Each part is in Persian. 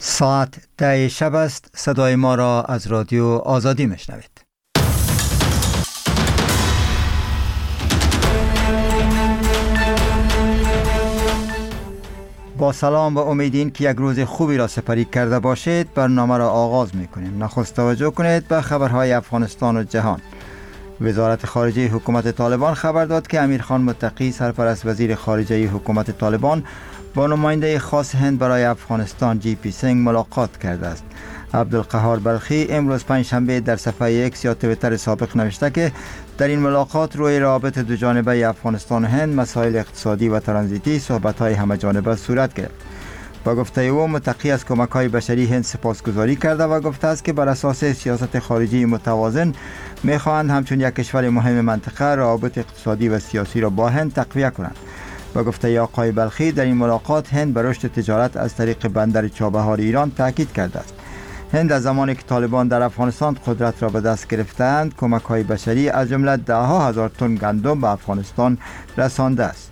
ساعت 10 شب است. صدای ما را از رادیو آزادی میشنوید. با سلام و امیدین که یک روز خوبی را سپری کرده باشید، برنامه را آغاز میکنیم. نخست توجه کنید به خبرهای افغانستان و جهان. وزارت خارجه حکومت طالبان خبر داد که امیرخان متقی، سرپرست وزیر خارجه حکومت طالبان، با نماینده خاص هند برای افغانستان جی پی سینگ ملاقات کرده است. عبدالقهار بلخی امروز پنجشنبه در صفحه ایکس یا توییتر سابق نوشته که در این ملاقات روی روابط دو جانبه افغانستان و هند، مسائل اقتصادی و ترانزیتی صحبت‌های همه جانبه صورت گرفت. با گفته او، متقی از کمک‌های بشری هند سپاسگزاری کرده و گفته است که بر اساس سیاست خارجی متوازن می‌خواهند همچون یک کشور مهم منطقه روابط اقتصادی و سیاسی را با هند تقویت کنند. با گفته آقای بلخی، در این ملاقات هند بر رشد تجارت از طریق بندر چابهار ایران تاکید کرده است. هند از زمانی که طالبان در افغانستان قدرت را به دست گرفتند، کمک‌های بشری از جمله ده‌ها هزار تن گندم به افغانستان رسانده است.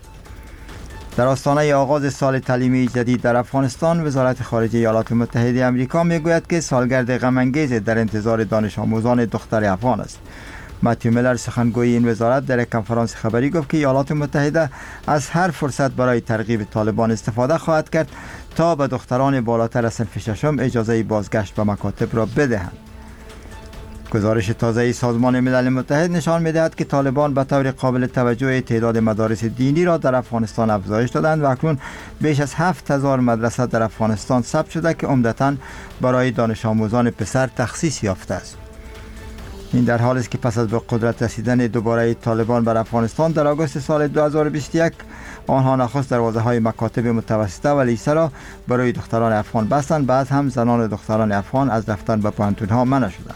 در آستانه آغاز سال تعلیمی جدید در افغانستان، وزارت خارجه ایالات متحده آمریکا میگوید که سالگرد غم‌انگیز در انتظار دانش آموزان دختر افغان است. متیو میلر، سخنگوی این وزارت، در یک کنفرانس خبری گفت که ایالات متحده از هر فرصت برای ترغیب طالبان استفاده خواهد کرد تا به دختران بالاتر از صنف ششم اجازه بازگشت به مکاتب را بدهند. گزارش تازه سازمان ملل متحد نشان می‌دهد که طالبان به طور قابل توجه تعداد مدارس دینی را در افغانستان افزایش دادند و اکنون بیش از 7000 مدرسه در افغانستان ثبت شده که عمدتاً برای دانش آموزان پسر تخصیص یافته است. این در حالی است که پس از به قدرت رسیدن دوباره طالبان بر افغانستان در آگوست سال 2021، آنها نخست دروازه‌های مکاتب متوسطه و لیسه را برای دختران افغان بستند، بعد هم زنان و دختران افغان از رفتن به پوهنتون‌ها منع شدند.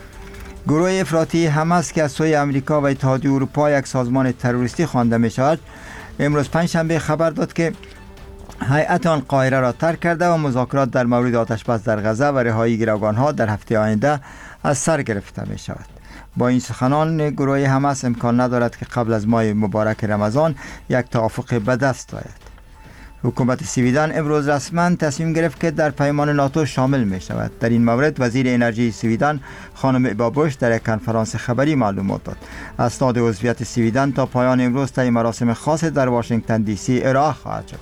گروه افراطی حماس که از سوی آمریکا و اتحادیه اروپا یک سازمان تروریستی خوانده می شود، امروز پنجشنبه خبر داد که هیئت آن قاهره را ترک کرده و مذاکرات در مورد آتش‌بس در غزه و رهایی گروگانها در هفته آینده از سر گرفته می شود. با این سخنان، گروه حماس امکان ندارد که قبل از ماه مبارک رمضان یک توافق به دست آید. حکومت سویدن امروز رسما تصمیم گرفت که در پیمان ناتو شامل می شود. در این مورد وزیر انرژی سویدن خانم بابوش در یک کنفرانس خبری معلومات داد. اسناد عضویت سویدن تا پایان امروز طی مراسم خاص در واشنگتن دی سی ارائه خواهد شد.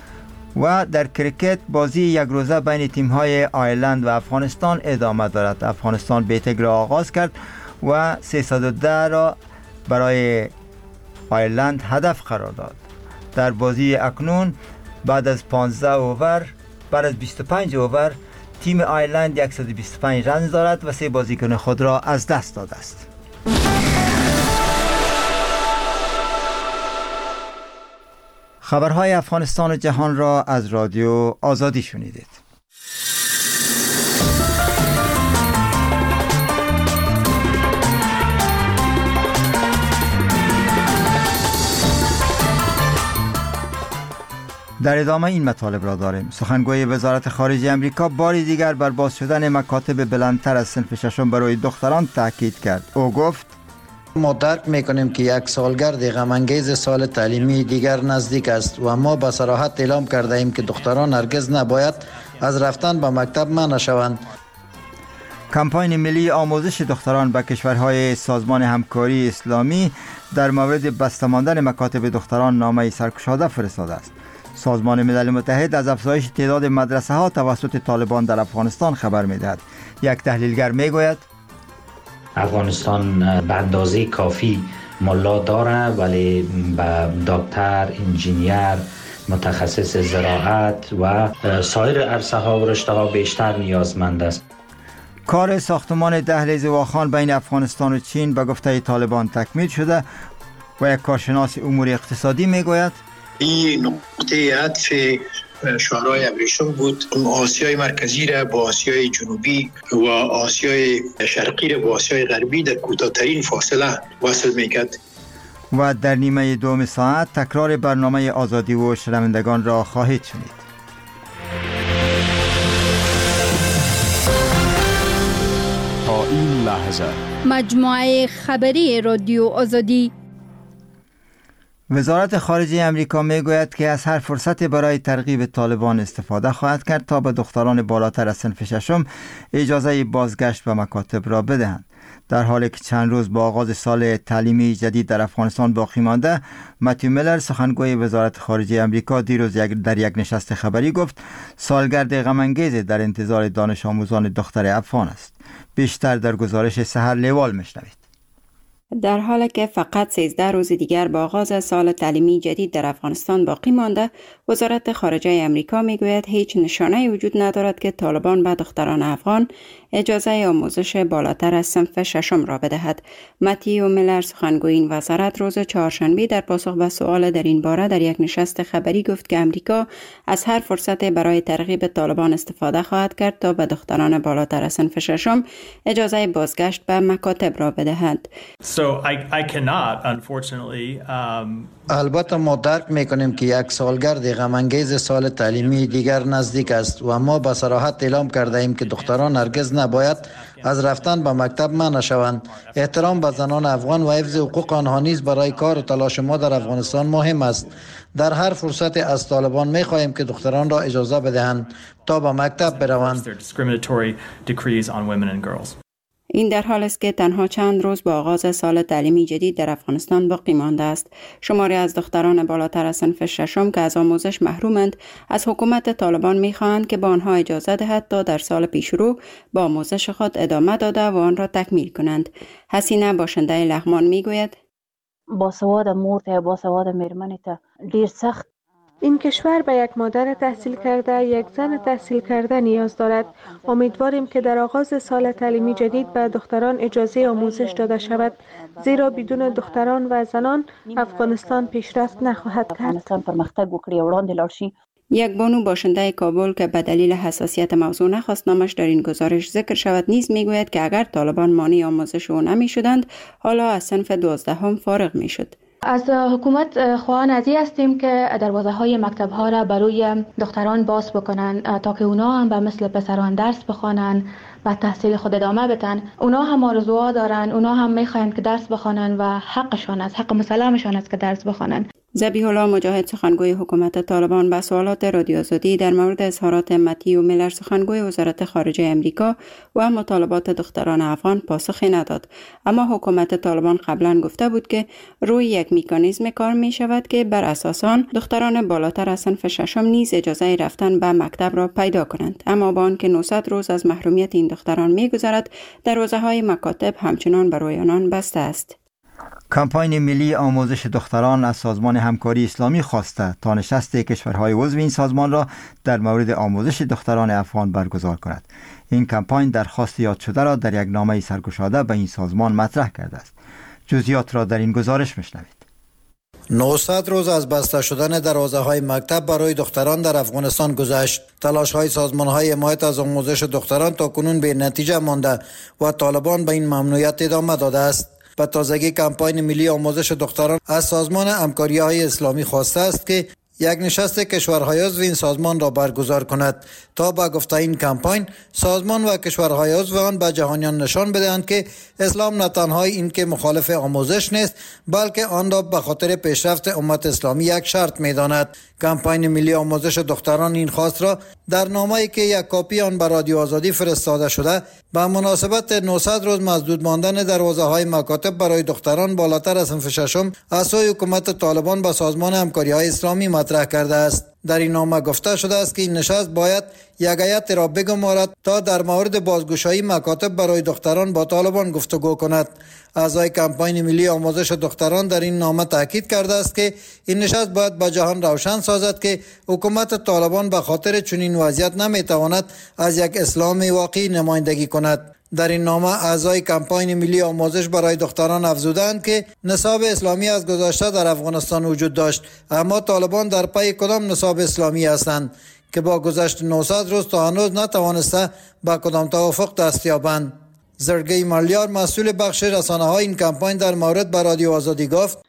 و در کرکت، بازی یک روزه بین تیم‌های آیرلند و افغانستان ادامه دارد. افغانستان بیتگ را آغاز کرد و 310 را برای آیرلند هدف قرار داد. در بازی اکنون بعد از 25 اوور تیم آیرلند 125 رنز دارد و 3 بازیکن خود را از دست داده است. خبرهای افغانستان و جهان را از رادیو آزادی شنیدید. در ادامه این مطالب را داریم. سخنگوی وزارت خارجه آمریکا باری دیگر بر باز شدن مکاتب بلندتر از صنف ششم برای دختران تاکید کرد. او گفت: ما درک میکنیم که یک سالگرد غم‌انگیز سال تعلیمی دیگر نزدیک است و ما به صراحت اعلام کرده ایم که دختران هرگز نباید از رفتن به مکتب منع شوند. کمپاین ملی آموزش دختران به کشورهای سازمان همکاری اسلامی در مورد بسته ماندن مکاتب دختران نامه سرگشاده فرستاده است. سازمان ملل متحد از افزایش تعداد مدرسه ها توسط طالبان در افغانستان خبر می‌دهد. یک تحلیلگر میگوید افغانستان به اندازه کافی ملا داره، ولی به دکتر، انجینیر، متخصص زراعت و سایر عرصه ها و رشته ها بیشتر نیازمند است. کار ساختمان دهلیز واخان بین افغانستان و چین به گفته طالبان تکمیل شده و یک کارشناس امور اقتصادی میگوید این نقطه عطف شورای ابریشم بود. آسیای مرکزی را با آسیای جنوبی و آسیای شرقی را با آسیای غربی در کوتاه‌ترین فاصله وصل میکرد. و در نیمه دوم ساعت تکرار برنامه آزادی و شنوندگان را خواهید شنید. تا این لحظه مجموعه خبری رادیو آزادی. وزارت خارجه امریکا میگوید که از هر فرصت برای ترغیب طالبان استفاده خواهد کرد تا به دختران بالاتر از صنف ششم اجازه بازگشت به مکاتب را بدهند. در حالی که چند روز با آغاز سال تعلیمی جدید در افغانستان باقی مانده، متیو میلر سخنگوی وزارت خارجه امریکا دیروز در یک نشست خبری گفت سالگرد غم‌انگیز در انتظار دانش آموزان دختر افغان است. بیشتر در گزارش سحر لیوال میشنوید. در حالی که فقط 13 روز دیگر با آغاز سال تعلیمی جدید در افغانستان باقی مانده، وزارت خارجه امریکا میگوید هیچ نشانه‌ای وجود ندارد که طالبان به دختران افغان اجازه آموزش بالاتر از صنف ششم را بدهد. متیو میلر سخنگوی این وزارت روز چهارشنبه در پاسخ به سوال در این باره در یک نشست خبری گفت که امریکا از هر فرصت برای ترغیب طالبان استفاده خواهد کرد تا به دختران بالاتر از صنف ششم اجازه بازگشت به مکاتب را بدهد. البته ما درک میکنیم که یک سالگرد غم‌انگیز سال تعلیمی دیگر نزدیک است و ما به صراحت اعلام کرده ایم که دختران هرگز نباید از رفتن به مکتب منع شوند. احترام به زنان افغان و حفظ حقوق آنها نیز برای کار و تلاش ما در افغانستان مهم است. در هر فرصت از طالبان می‌خواهیم که دختران را اجازه بدهند تا به مکتب بروند. این در حال است که تنها چند روز با آغاز سال تعلیمی جدید در افغانستان باقی مانده است. شماری از دختران بالاتر از صنف ششم که از آموزش محرومند، از حکومت طالبان می‌خواهند که به آنها اجازه دهد تا در سال پیشرو با آموزش خود ادامه داده و آن را تکمیل کنند. حسینه باشنده لغمان میگوید باسواد مور ته باسواد میرمن ته ډیر سخت. این کشور به یک مادر تحصیل کرده، یک زن تحصیل کرده نیاز دارد. امیدواریم که در آغاز سال تعلیمی جدید به دختران اجازه آموزش داده شود، زیرا بدون دختران و زنان افغانستان پیشرفت نخواهد کرد. افغانستان پرمختګ وکړي وړاندې لاړ شي. یک بانو باشنده کابل که به دلیل حساسیت موضوع نخواست نامش در این گزارش ذکر شود نیز میگوید که اگر طالبان مانع آموزش او نمی شدند، حالا از صنف 12 فارغ می شد. از حکومت خواهان از این هستیم که دروازه های مکتب ها را برای دختران باز بکنن تا که اونا هم به مثل پسران درس بخوانن و تحصیل خود ادامه بدن. اونا هم آرزوها دارن، اونا هم میخواین که درس بخوانن و حقشان است، حق مسلمشان است که درس بخوانن. ذبیح الله مجاهد سخنگوی حکومت طالبان به سوالات رادیو آزادی در مورد اظهارات متیو میلر سخنگوی وزارت خارجه امریکا و مطالبات دختران افغان پاسخی نداد، اما حکومت طالبان قبلا گفته بود که روی یک مکانیزم کار می شود که بر اساس آن دختران بالاتر از صنف ششم نیز اجازه رفتن به مکتب را پیدا کنند، اما با آنکه 900 روز از محرومیت این دختران می گذرد، دروازه‌های مکاتب همچنان برای آنان بسته است. کمپاین ملی آموزش دختران از سازمان همکاری اسلامی خواسته تا نشست کشورهای عضو این سازمان را در مورد آموزش دختران افغان برگزار کند. این کمپاین درخواست یاد شده را در یک نامه سرگشاده به این سازمان مطرح کرده است. جزئیات را در این گزارش میشنوید. 900 روز از بسته شدن دروازه‌های مکتب برای دختران در افغانستان گذشت. تلاش‌های سازمان‌های حمایت از آموزش دختران تا کنون به نتیجه مانده و طالبان به این ممنوعیت ادامه داده است. به تازگی کمپاین ملی آموزش دختران از سازمان همکاری‌های اسلامی خواسته است که یک نشست کشورهای عضو این سازمان را برگزار کند تا با گفته این کمپاین سازمان و کشورهای عضو آن به جهانیان نشان بدهند که اسلام نه تنها این که مخالف آموزش نیست، بلکه آن را به خاطر پیشرفت امت اسلامی یک شرط می‌داند. کمپاین ملی آموزش دختران این خواست را در نامه‌ای که یک کاپی آن به رادیو آزادی فرستاده شده به مناسبت 900 روز مسدود ماندن دروازه‌های مکاتب برای دختران بالاتر از صنف ششم از سوی حکومت طالبان به سازمان همکاری‌های اسلامی مطرح کرده است. در این نامه گفته شده است که این نشست باید یک هیئت را بگمارد تا در مورد بازگشایی مکاتب برای دختران با طالبان گفتگو کند. اعضای کمپاین ملی آموزش دختران در این نامه تاکید کرده است که این نشست باید به جهان روشن سازد که حکومت طالبان به خاطر چنین وضعیت نمیتواند از یک اسلام واقعی نمایندگی کند. در این نامه اعضای کمپاین ملی آموزش برای دختران افزودند که نصاب اسلامی از گذشته در افغانستان وجود داشت، اما طالبان در پی کدام نصاب اسلامی هستند که با گذشت 900 روز تا هنوز نتوانسته با کدام توافق دست یابند. زرگی مالیار مسئول بخش رسانه های این کمپاین در مورد به رادیو آزادی گفت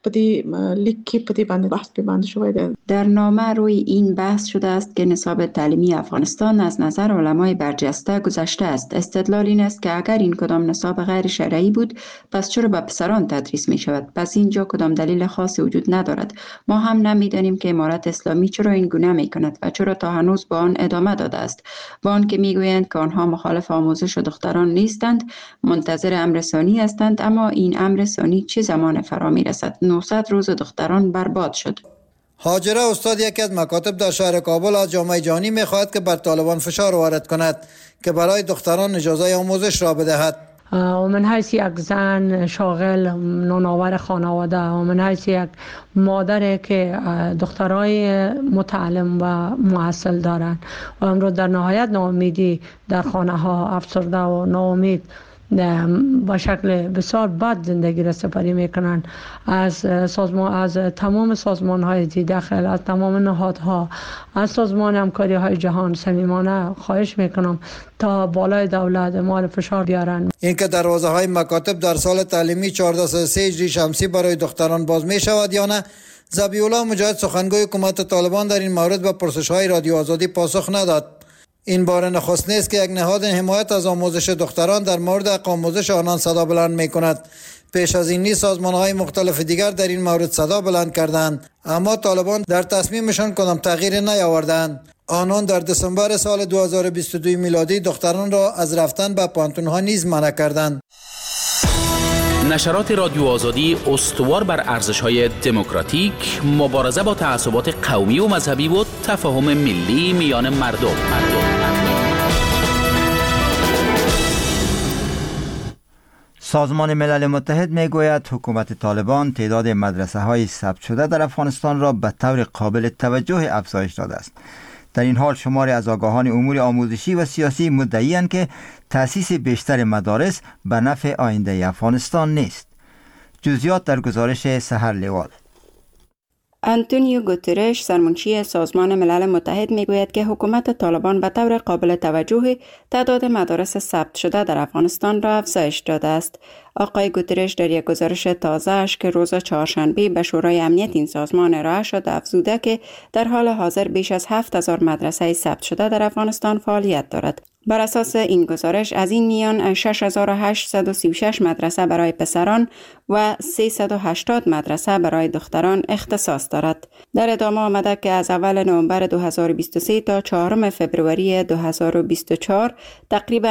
در نامه روی این بحث شده است که نصاب تعلیمی افغانستان از نظر علمای برجسته گذشته است. استدلال این است که اگر این کدام نصاب غیر شرعی بود پس چرا به پسران تدریس می شود؟ پس اینجا کدام دلیل خاصی وجود ندارد. ما هم نمیدانیم که امارت اسلامی چرا این گونه می کند و چرا تا هنوز با آن ادامه داده است. با آن که میگویند که آنها مخالف آموزش دختران نیستند، منتظر امر ثانی هستند، اما این امر ثانی چه زمان فرا می رسد؟ 900 روز دختران برباد شد. هاجره استاد یکی از مکاتب در شهر کابل از جامعه جهانی می‌خواهد که بر طالبان فشار وارد کند که برای دختران اجازه آموزش را بدهد. و من حیث یک زن شاغل نانآور خانواده و من حیث یک مادر که دخترای متعلم و محصل دارند و امروز در نهایت ناامیدی در خانه ها افسرده و ناامید با شکل بسیار بد زندگی را سپری میکنن. از تمام سازمان های داخل، از تمام نهادها، از سازمان همکاری های جهان صمیمانه خواهش میکنم تا بالای دولت مال فشار بیارن. اینکه دروازه های مکاتب در سال تعلیمی 1403 هجری شمسی برای دختران باز می شود یا نه، ذبیح الله مجاهد سخنگوی حکومت طالبان در این مورد به پرسش های رادیو آزادی پاسخ نداد. این بار نخست نیست که یک نهاد حمایت از آموزش دختران در مورد حق آموزش آنان صدا بلند می کند. پیش از این نیز سازمان‌های مختلف دیگر در این مورد صدا بلند کردند، اما طالبان در تصمیمشان کدام تغییر نیاوردند. آنان در دسامبر سال 2022 میلادی دختران را از رفتن به پانتون‌ها نیز منع کردند. نشرات رادیو آزادی استوار بر ارزش‌های دموکراتیک، مبارزه با تعصبات قومی و مذهبی و تفاهم ملی میان مردم. سازمان ملل متحد میگوید حکومت طالبان تعداد مدرسه‌های ثبت شده در افغانستان را به طور قابل توجه افزایش داده است. در این حال شماری از آگاهان امور آموزشی و سیاسی مدعی‌اند که تأسیس بیشتر مدارس به نفع آینده افغانستان نیست. جزئیات در گزارش سحر لیوال. آنتونیو گوترش سرمنشی سازمان ملل متحد میگوید که حکومت طالبان به طور قابل توجه تعداد مدارس ثبت شده در افغانستان را افزایش داده است. آقای گوترش در یک گزارش تازه‌اش که روز چهارشنبه به شورای امنیت این سازمان ارائه شد افزوده که در حال حاضر بیش از 7000 مدرسه ثبت شده در افغانستان فعالیت دارد. بر اساس این گزارش از این میان 6836 مدرسه برای پسران و 380 مدرسه برای دختران اختصاص دارد. در ادامه آمده که از اول نوامبر 2023 تا 4 فبروری 2024 تقریباً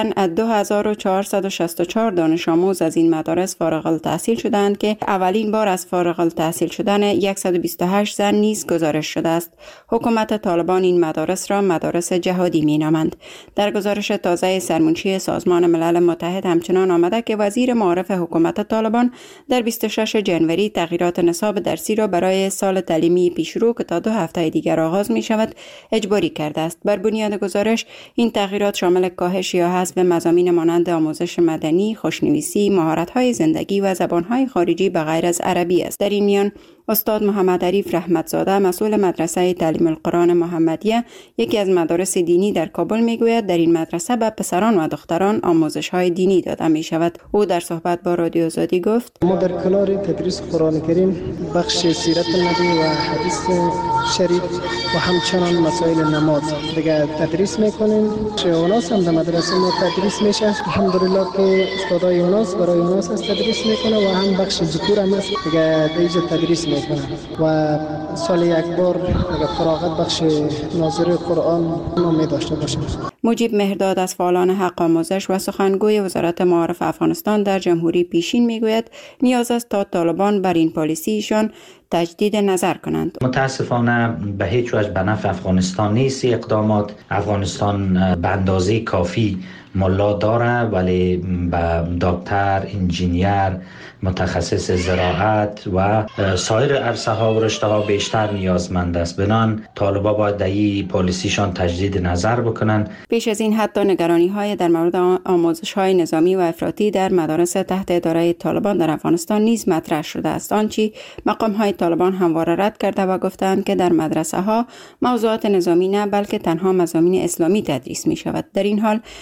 2464 دانش آموز از این مدارس فارغ التحصیل شدند که اولین بار از فارغ التحصیل شدن 128 زن نیز گزارش شده است. حکومت طالبان این مدارس را مدارس جهادی می‌نامند. در گزارش تازه سرمنشی سازمان ملل متحد همچنان آمده که وزیر معارف حکومت طالبان در 26 جنوری تغییرات نصاب درسی را برای سال تعلیمی پیشرو که تا 2 هفته دیگر آغاز می شود اجباری کرده است. بر بنیاد گزارش این تغییرات شامل کاهش یا حذف مضامین مانند آموزش مدنی، خوشنویسی، مهارت‌های زندگی و زبان‌های خارجی به غیر از عربی است. در این میان استاد محمد عریف رحمتزاده مسئول مدرسه تعلیم القرآن محمدیه یکی از مدارس دینی در کابل میگوید در این مدرسه به پسران و دختران آموزش‌های دینی داده می شود. او در صحبت با رادیو آزادی گفت: ما در کنار تدریس قرآن کریم بخش سیرت النبی و حدیث شریف و همچنان مسائل نماز دیگه تدریس میکنیم. اوناس هم در مدرسه ما تدریس میشه. الحمدلله که استادای اوناس برای اوناس است تدریس میکنه و هم بخش ذکور هم است دیگه دیجا تدریس میکنه و سال یک بار اگر فراغت بخش ناظر قرآن نامی داشته باشه. مجیب مهرداد از فعالان حق آموزش و سخنگوی وزارت معارف افغانستان در جمهوری پیشین میگوید نیاز است تا طالبان بر این پالیسیشان تجدید نظر کنند. متاسفانه به هیچ وجه به نفع افغانستان نیست. اقدامات افغانستان به اندازه کافی ملا داره ولی به دکتر، انجینیر، متخصص زراعت و سایر عرصه ها و رشته ها بیشتر نیازمند است. بنان طالبا باید در پالیسیشان تجدید نظر بکنن. پیش از این حتی نگرانی های در مورد آموزش های نظامی و افراطی در مدارس تحت اداره طالبان در افغانستان نیز مطرح شده است. آنچه مقام های طالبان همواره رد کرده و گفتند که در مدرسه ها موضوعات نظامی نه بلکه تنها مضامین اسلامی تدریس می شود. در این حال علی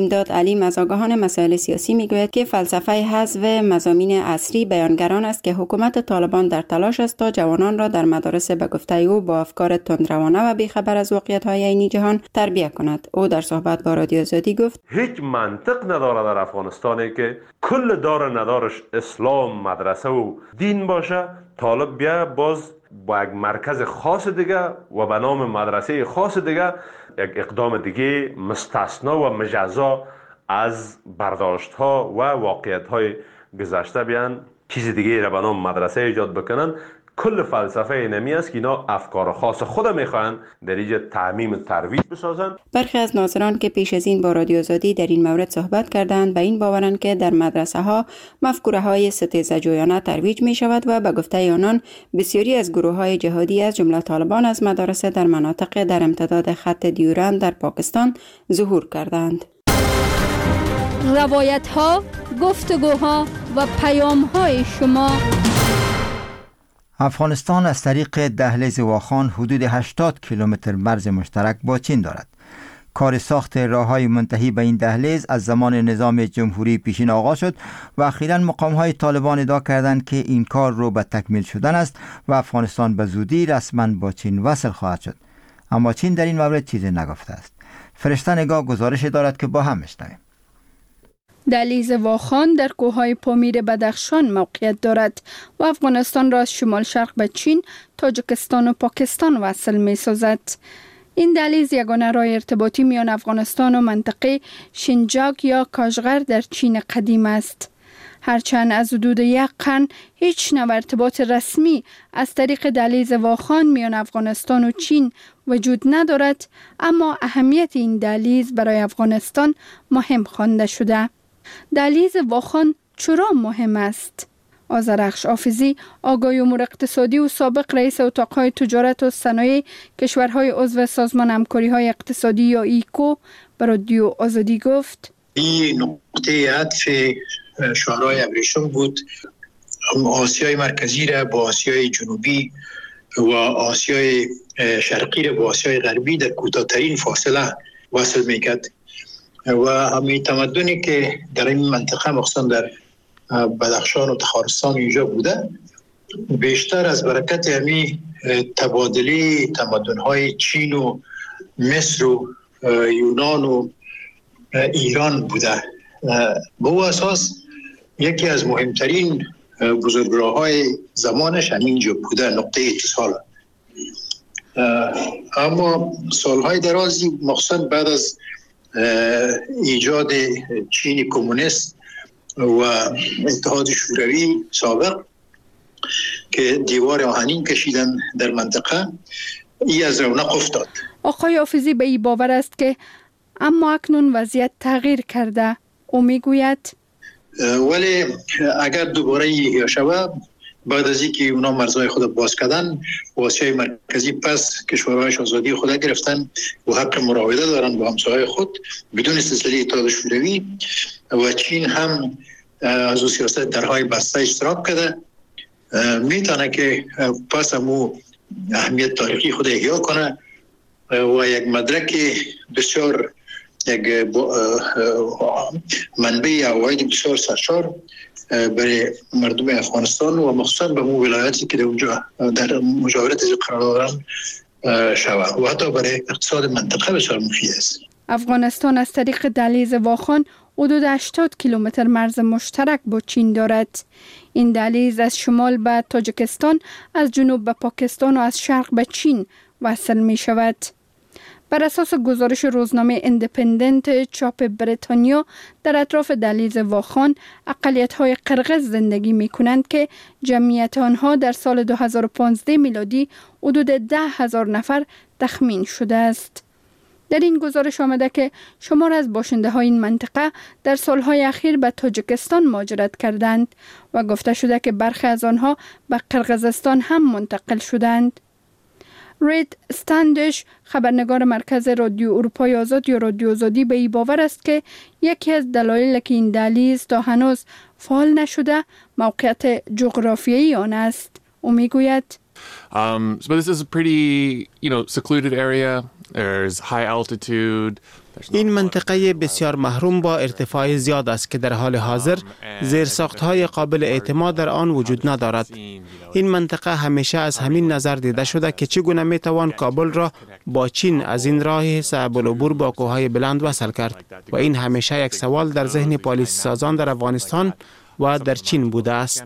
امداد علیم از آگاهان مسائل سیاسی میگوید که فلسفه حذف مضامین عصری بیانگران است که حکومت طالبان در تلاش است تا جوانان را در مدارس به گفته او با افکار تندروانه و بیخبر از واقعیت‌های عینی جهان تربیت کند. او در صحبت با رادیو آزادی گفت: هیچ منطق نداره در افغانستانی که کل دار ندارش اسلام، مدرسه و دین باشه، طالب بیا باز با یک مرکز خاص دیگه و به نام مدرسه خاص دیگه یک اقدام دیگه مستثنا و مجزا از برداشت ها و واقعیت های گذشته بیان چیز دیگه را به نام مدرسه ایجاد بکنن. کل فلسفه اینمی است که اینا افکار خاص خود میخوان در اینجا تعمیم ترویج بسازن. برخی از ناظران که پیش از این با رادیو آزادی در این مورد صحبت کردند به این باورند که در مدرسه ها مفکوره های ستیزجویانه ترویج می شود و به گفته آنان بسیاری از گروه های جهادی از جمله طالبان از مدارس در مناطق در امتداد خط دیورند در پاکستان ظهور کردند. روایت ها، گفتگوها و پیام های شما. افغانستان از طریق دهلیز واخان حدود 80 کیلومتر مرز مشترک با چین دارد. کار ساخت راههای منتهی به این دهلیز از زمان نظام جمهوری پیشین آغاز شد و اخیراً مقام‌های طالبان ادعا کردند که این کار رو به تکمیل شدن است و افغانستان به زودی رسما با چین وصل خواهد شد. اما چین در این مورد چیزی نگفته است. فرشته نگاه گزارش دارد که با هم میشنویم. دهلیز واخان در کوههای پامیر بدخشان موقعیت دارد و افغانستان را از شمال شرق به چین، تاجیکستان و پاکستان وصل می سازد. این دهلیز یگانه راه ارتباطی میان افغانستان و منطقه شینجاک یا کاشغر در چین قدیم است. هرچند از حدود یک قرن هیچ نوع ارتباط رسمی از طریق دهلیز واخان میان افغانستان و چین وجود ندارد، اما اهمیت این دهلیز برای افغانستان مهم خوانده شده. دهلیز واخان چرا مهم است؟ آذرخش حافظی، آگاهی امور اقتصادی و سابق رئیس اتاقهای تجارت و صنایع کشورهای عضو سازمان همکاری‌های اقتصادی یا ایکو به رادیو آزادی گفت: این نقطه عطف شورای ابریشم بود. آسیای مرکزی را با آسیای جنوبی و آسیای شرقی را با آسیای غربی در کوتاه‌ترین فاصله وصل میکرد و همین تمدنی که در این منطقه مخصوصا در بدخشان و تخارستان اینجا بوده، بیشتر از برکت همین تبادله تمدن‌های چین و مصر و یونان و ایران بوده. به او اساس یکی از مهمترین بزرگراه‌های زمانش همینجا بوده، نقطه اتصال. اما سالهای درازی مخصوصا بعد از ایجاد چین کمونیست و اتحاد شوروی سابق که دیوار آهنین کشیدن در منطقه، ای از رونق افتاد. آقای حافظی به این باور است که اما اکنون وضعیت تغییر کرده. او میگوید ولی اگر دوباره احیا شود، بعد از اینکه اونا مرزهای خود باز کردن، آسیای مرکزی پس کشورهایش آزادی خود گرفتن و حق مراوده دارن با همسایه‌های خود بدون سلسله اتحاد شوروی و چین هم از اون سیاست درهای بسته اشتراک کرده، میتونه که پس همو اهمیت تاریخی خود احیا کنه و یک مدرک بسیار یک منبع عواید بسیار سرشار برای مردم افغانستان و مخصوصا به مو ولایتی که در مجاورت قرار دارن شود و حتی برای اقتصاد منطقه بسیار مفید است. افغانستان از طریق دهلیز واخان حدود 80 کیلومتر مرز مشترک با چین دارد. این دهلیز از شمال به تاجیکستان، از جنوب به پاکستان و از شرق به چین وصل می شود. بر اساس گزارش روزنامه ایندیپندنت چاپ بریتانیا، در اطراف دهلیز واخان اقلیت‌های قرغز زندگی می‌کنند که جمعیت آنها در سال 2015 میلادی حدود 10,000 نفر تخمین شده است. در این گزارش آمده که شمار از باشنده‌های این منطقه در سالهای اخیر به تاجیکستان مهاجرت کردند و گفته شده که برخی از آنها به قرغزستان هم منتقل شدند. رید استندش، خبرنگار مرکز رادیو اروپای آزاد یا رادیو آزادی، به این باور است که یکی از دلایل که این دهلیز تا هنوز فعال نشده موقعیت جغرافیایی آن است. او میگوید So this is a pretty, secluded area. There's high altitude. این منطقه بسیار محروم با ارتفاع زیاد است که در حال حاضر زیرساخت‌های قابل اعتماد در آن وجود ندارد. این منطقه همیشه از همین نظر دیده شده که چگونه میتوان کابل را با چین از این راه صعب العبور با کوههای بلند وصل کرد و این همیشه یک سوال در ذهن پالیسی سازان در افغانستان و در چین بوده است.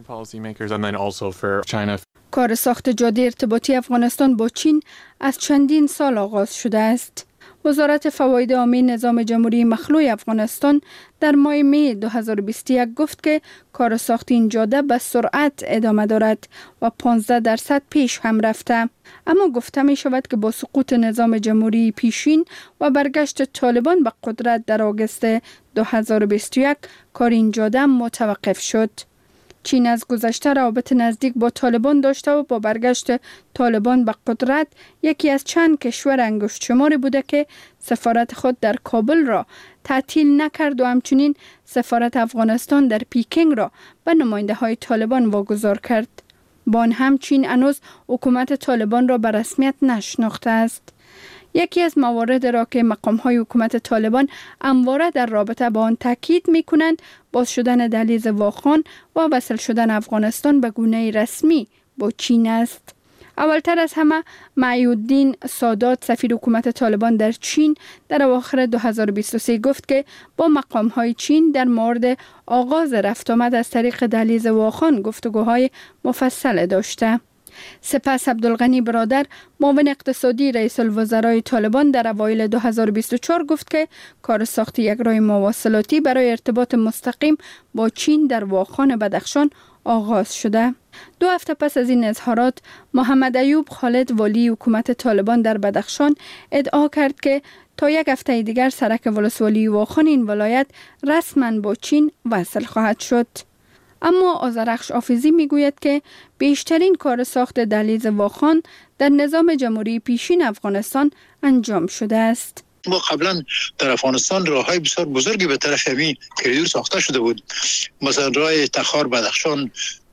کار ساخت جاده ارتباطی افغانستان با چین از چندین سال آغاز شده است. وزارت فواید عامه نظام جمهوری مخلوع افغانستان در ماه می 2021 گفت که کار ساخت این جاده به سرعت ادامه دارد و 15% پیش هم رفته. اما گفته می شود که با سقوط نظام جمهوری پیشین و برگشت طالبان به قدرت در آگوست 2021 کار این جاده متوقف شد. چین از گذشته روابط نزدیک با طالبان داشته و با برگشت طالبان به قدرت یکی از چند کشور انگشت شماری بوده که سفارت خود در کابل را تعطیل نکرد و همچنین سفارت افغانستان در پیکینگ را به نماینده های طالبان واگذار کرد. با آن هم چین هنوز حکومت طالبان را به رسمیت نشناخته است. یکی از موارد را که مقام‌های حکومت طالبان همواره در رابطه با آن تاکید می‌کنند باز شدن دهلیز واخان و وصل شدن افغانستان به گونه رسمی با چین است. اولتر از همه معیوددین سادات سفیر حکومت طالبان در چین در اواخر 2023 گفت که با مقام‌های چین در مورد آغاز رفت آمد از طریق دهلیز واخان گفتگوهای مفصل داشته. سپس عبدالغنی برادر معاون اقتصادی رئیس الوزرای طالبان در اوایل 2024 گفت که کار ساخت یک راه مواصلاتی برای ارتباط مستقیم با چین در واخان بدخشان آغاز شده. 2 هفته پس از این اظهارات محمد ایوب خالد والی حکومت طالبان در بدخشان ادعا کرد که تا 1 هفته دیگر سرک ولسوالی واخان این ولایت رسما با چین وصل خواهد شد. اما آذرخش حافظی میگوید که بیشترین کار ساخت دهلیز واخان در نظام جمهوری پیشین افغانستان انجام شده است. ما قبلا در افغانستان راههای بسیار بزرگی به طرف همین کریدور ساخته شده بود. مثلا راه تخار بدخشان،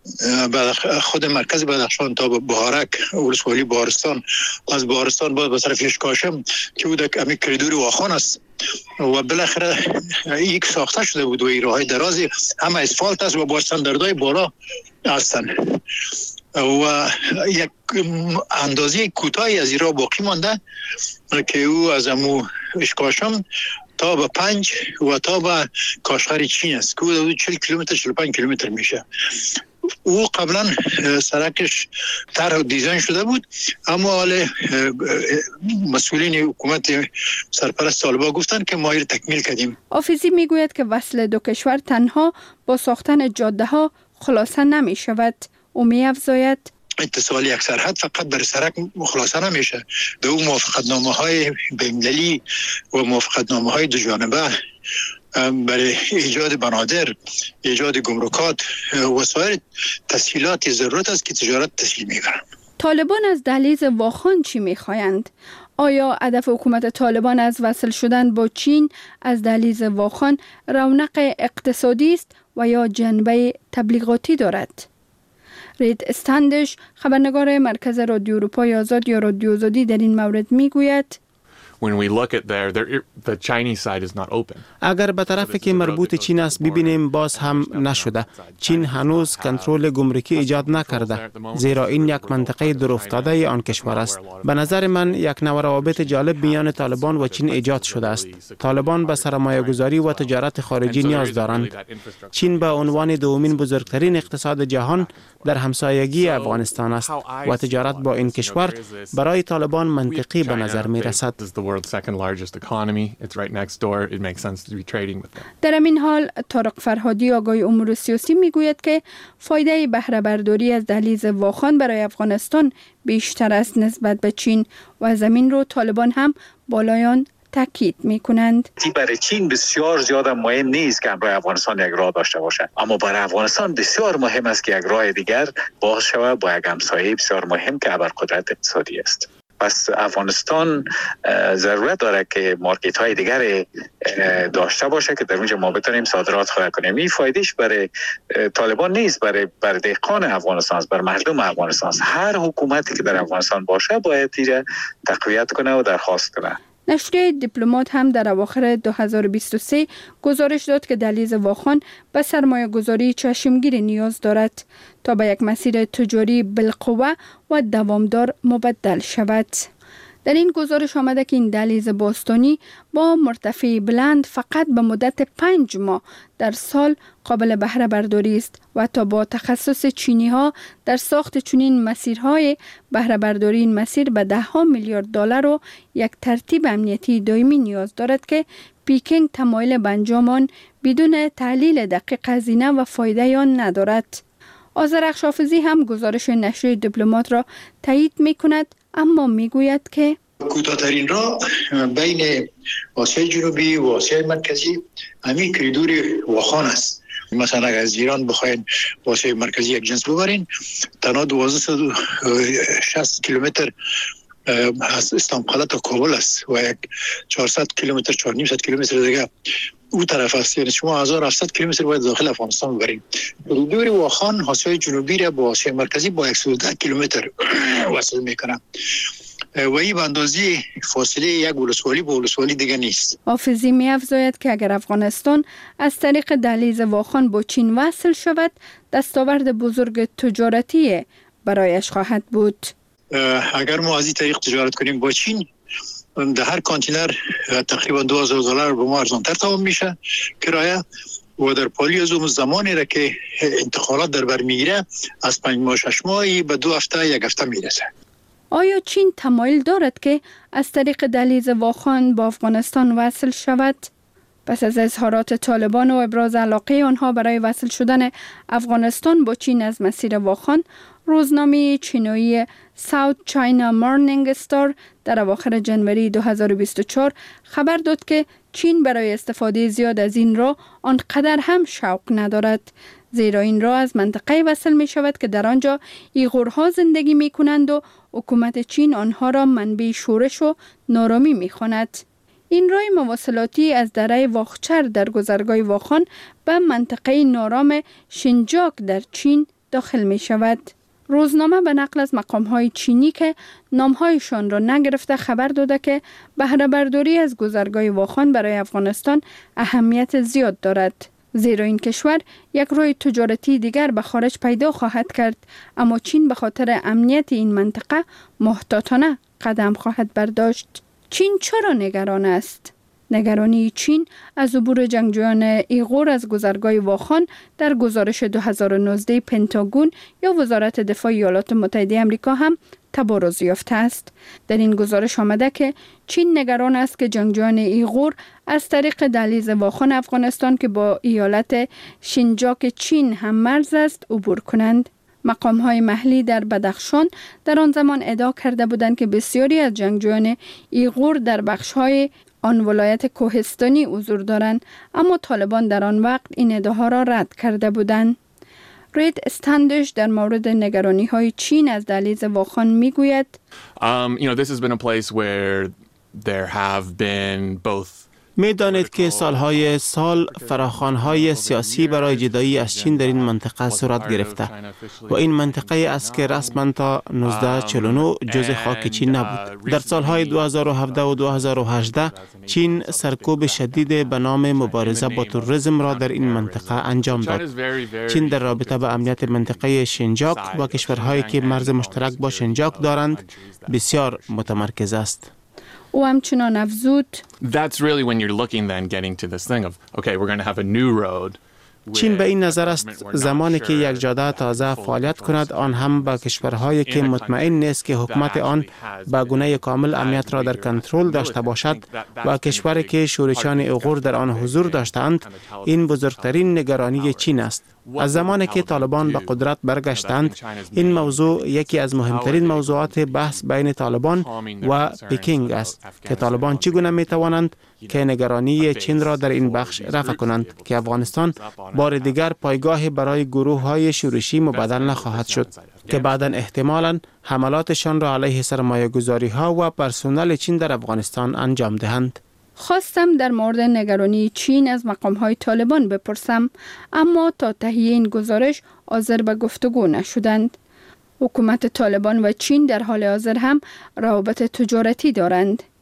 خود مرکز بدخشان تا بهارک ولسوالی بهارستان، از بهارستان باز به طرف اشکاشم که بود همین کریدور واخان است و بالاخره یک ساخته شده بود و این راههای درازی همه اسفالت است و با استانداردهای بالا هستند و یک اندازه کوتاهی از این راه باقی مانده که او از امو اشکاشم تا به 5 و تا به کاشغر چین است که او 40 کیلومتر 45 کیلومتر میشه. او قبلا سرکش طرح و دیزاین شده بود اما حال مسئولین حکومت سرپرست طالبان گفتن که ما این تکمیل کردیم. حافظی میگوید که وصل دو کشور تنها با ساختن جاده ها خلاصه نمی شود. او می افزاید اتصال یک سرحد فقط بر سرک خلاصه نمیشه. دو موافقتنامه های بین‌المللی و موافقتنامه های دو جانبه برای ایجاد بنادر، ایجاد گمرکات و سایر تسهیلات ضرورت است که تجارت تسهیل می‌کنند. طالبان از دهلیز واخان چی می‌خواهند؟ آیا هدف حکومت طالبان از وصل شدن با چین از دهلیز واخان رونق اقتصادی است و یا جنبه تبلیغاتی دارد؟ رید استندش خبرنگار مرکز رادیو اروپای آزاد یا رادیو آزادی در این مورد میگوید اگر به طرفی که مربوط چین است ببینیم باز هم نشده. چین هنوز کنترل گمرکی ایجاد نکرده زیرا این یک منطقه دورافتاده آن کشور است. به نظر من یک نوع روابط جالب میان طالبان و چین ایجاد شده است. طالبان به سرمایه‌گذاری و تجارت خارجی نیاز دارند. چین به عنوان دومین بزرگترین اقتصاد جهان در همسایگی افغانستان است و تجارت با این کشور برای طالبان منطقی به نظر می رسد. در همین حال طارق فرهادی آگای امور سیاسی میگوید که فایده بهره برداری از دهلیز واخان برای افغانستان بیشتر است نسبت به چین و از همین رو طالبان هم بالایان تاکید میکنند. برای چین بسیار زیاد مهم نیست که برای افغانستان یک راه داشته باشد، اما برای افغانستان بسیار مهم است که یک راه دیگر باز شود با یک همسایه بسیار مهم که ابرقدرت اقتصادی است. پس افغانستان ضرورت داره که مارکت های دیگر داشته باشه که در اونجا ما بتونیم صادرات خود کنیم. این فایدهش برای طالبان نیست، برای دهقان افغانستان است، برای مردم افغانستان است. هر حکومتی که در افغانستان باشه باید تقویت کنه و درخواست کنه. نشریه دیپلمات هم در اواخر 2023 گزارش داد که دهلیز واخان به سرمایه گذاری چشمگیر نیاز دارد تا به یک مسیر تجاری بالقوه و دوامدار مبدل شود. در این گزارش آمده که این دهلیز باستانی با مرتفع بلند فقط به مدت 5 ماه در سال قابل بهره برداری است و تا با تخصص چینی ها در ساخت چنین مسیرهای بهره برداری این مسیر به $10 میلیارد و یک ترتیب امنیتی دائمی نیاز دارد که پیکینگ تمایل به انجام آن بدون تحلیل دقیق هزینه و فایده آن ندارد. آذرخش حافظی هم گزارش نشریه دیپلمات را تایید می کند، اما می گوید که کوتاه‌ترین راه بین آسیای جنوبی و آسیای مرکزی همین کریدور واخان است. مثلا اگر از ایران بخواین آسیای مرکزی یک جنس ببرین، تنها 1260 کیلومتر از استانبول تا کابل است و یک 400 کیلومتر 400 کیلومتر دیگه او طرف است. یعنی شما 1700 کیلومتر باید داخل افغانستان ببرید. کریدور واخان آسیای جنوبی را با آسیای مرکزی با 110 کیلومتر وصل میکنه و این به اندازه فاصله یک ولسوالی با ولسوالی دیگه نیست. حافظی می افزاید که اگر افغانستان از طریق دهلیز واخان با چین وصل شود، دستاورد بزرگ تجارتی برایش خواهد بود. اگر ما از این طریق تجارت کنیم با چین، در هر کانتینر تقریبا $2000 به ما ارزانتر تمام میشه کرایه و در پالی از اون زمانی را که انتقالات در بر میگیره از 5 ماه 6 ماهی به 2 هفته 1 هفته میرسه. آیا چین تمایل دارد که از طریق دهلیز واخان با افغانستان وصل شود؟ پس از اظهارات طالبان و ابراز علاقه آنها برای وصل شدن افغانستان با چین از مسیر واخان، روزنامه چینی ساوت چاینا مورنینگ استار در اواخر جنوری 2024 خبر داد که چین برای استفاده زیاد از این راه آنقدر هم شوق ندارد، زیرا این راه از منطقه وصل می شود که در آنجا ایغورها زندگی می کنند و حکومت چین آنها را منبع شورش و نارامی می خواند. این راه مواصلاتی از دره واخچر در گذرگاه واخان به منطقه نارام شینجاک در چین داخل می شود. روزنامه به نقل از مقام‌های چینی که نام‌هایشان را نگرفته خبر داده که بهره برداری از گذرگاه واخان برای افغانستان اهمیت زیاد دارد، زیرا این کشور یک راه تجارتی دیگر به خارج پیدا خواهد کرد، اما چین به خاطر امنیت این منطقه محتاطانه قدم خواهد برداشت. چین چرا نگران است؟ نگرانی چین از عبور جنگجویان ایغور از گذرگاه واخان در گزارش 2019 پنتاگون یا وزارت دفاع ایالات متحده آمریکا هم تبارز یافته است. در این گزارش آمده که چین نگران است که جنگجویان ایغور از طریق دهلیز واخان افغانستان که با ایالت شینجاک چین هم مرز است عبور کنند. مقام‌های محلی در بدخشان در آن زمان ادعا کرده بودند که بسیاری از جنگجویان ایغور در بخش‌های آن ولایت کوهستانی حضور دارند، اما طالبان در آن وقت این ادعاها را رد کرده بودند. رید استندش در مورد نگرانی‌های چین از دهلیز واخان می‌گوید This has been a place where there have been both می دانید که سالهای سال فراخوان‌های سیاسی برای جدایی از چین در این منطقه صورت گرفته و این منطقه است که رسما تا 1949 جزء خاک چین نبود. در سالهای 2017 و 2018 چین سرکوب شدید به نام مبارزه با تروریسم را در این منطقه انجام داد. چین در رابطه با امنیت منطقه شینجاک و کشورهایی که مرز مشترک با شینجاک دارند بسیار متمرکز است. او همچنان افزود That's really when you're looking then getting to this thing of okay, we're going to have a new road. چین به این نظر است زمانی که یک جاده تازه فعالیت کند، آن هم با کشورهایی که مطمئن نیست که حکومت آن به گونه کامل امنیت را در کنترل داشته باشد و کشوری که شورشیان ایغور در آن حضور داشتند، این بزرگترین نگرانی چین است. از زمانی که طالبان به قدرت برگشتند، این موضوع یکی از مهمترین موضوعات بحث بین طالبان و پیکینگ است که طالبان چگونه می توانند که نگرانی چین را در این بخش رفع کنند که افغانستان بار دیگر پایگاه برای گروه‌های شورشی مبدل نخواهد شد که بعداً احتمالاً حملاتشان را علیه سرمایه‌گذاری‌ها و پرسنل چین در افغانستان انجام دهند. خواستم در مورد نگرانی چین از مقام‌های طالبان بپرسم، اما تا تهیه این گزارش حاضر به گفتگو نشدند. حکومت طالبان و چین در حال حاضر هم روابط تجارتی دارند.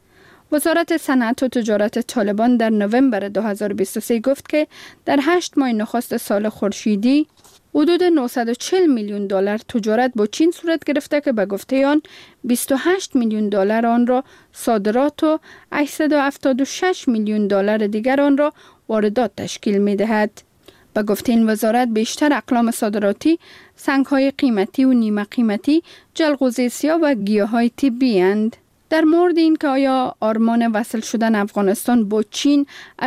وزارت صنعت و تجارت طالبان در نوامبر 2023 گفت که در 8 ماه نخست سال خورشیدی حدود 940 میلیون دلار تجارت با چین صورت گرفته که به گفته آن 28 میلیون دلار آن را صادرات و 876 میلیون دلار دیگر آن را واردات تشکیل می دهد. به گفته این وزارت بیشتر اقلام صادراتی سنگ‌های قیمتی و نیمه قیمتی، جلغوزه سیاه و گیاهای طبی اند. در مورد این که آیا آرمان وصل شدن افغانستان با چین